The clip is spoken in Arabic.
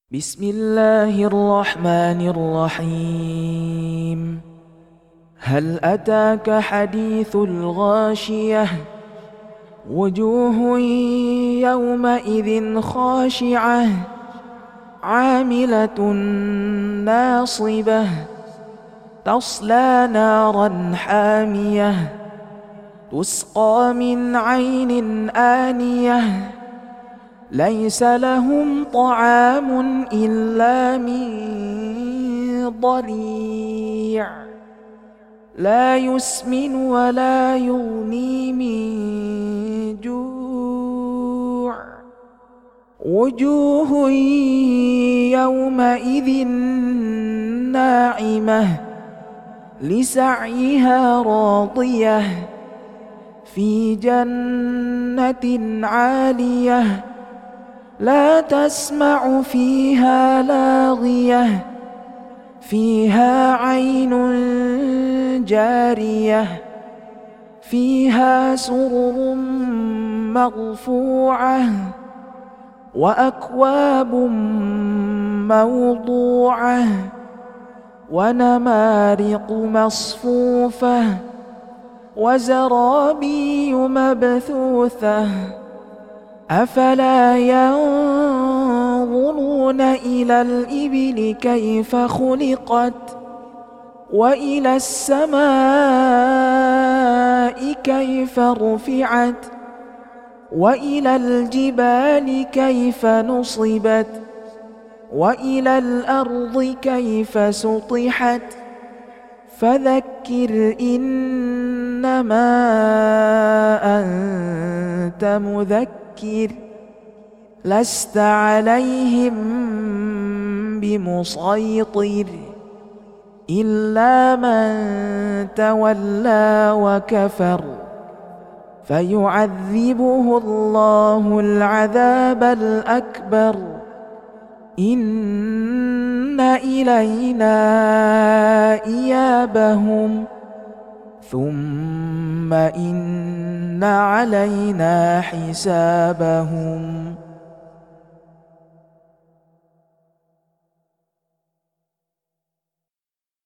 بسم الله الرحمن الرحيم. هل أتاك حديث الغاشية؟ وجوه يومئذ خاشعة عاملة ناصبة تصلى نارا حامية تسقى من عين آنية ليس لهم طعام إلا من ضريع لا يسمن ولا يغني من جوع وجوه يومئذ ناعمة لسعيها راضية في جنة عالية لا تسمع فيها لاغية فيها عين جارية فيها سرر مرفوعة وأكواب موضوعة ونمارق مصفوفة وزرابي مبثوثة أفلا ينظرون إلى الإبل كيف خلقت وإلى السماء كيف رفعت وإلى الجبال كيف نصبت وإلى الأرض كيف سطحت فذكر إنما أنت مذكر لست عليهم بمسيطر إلا من تولى وكفر فيعذبه الله العذاب الأكبر إن إلينا إيابهم ثم إن علينا حسابهم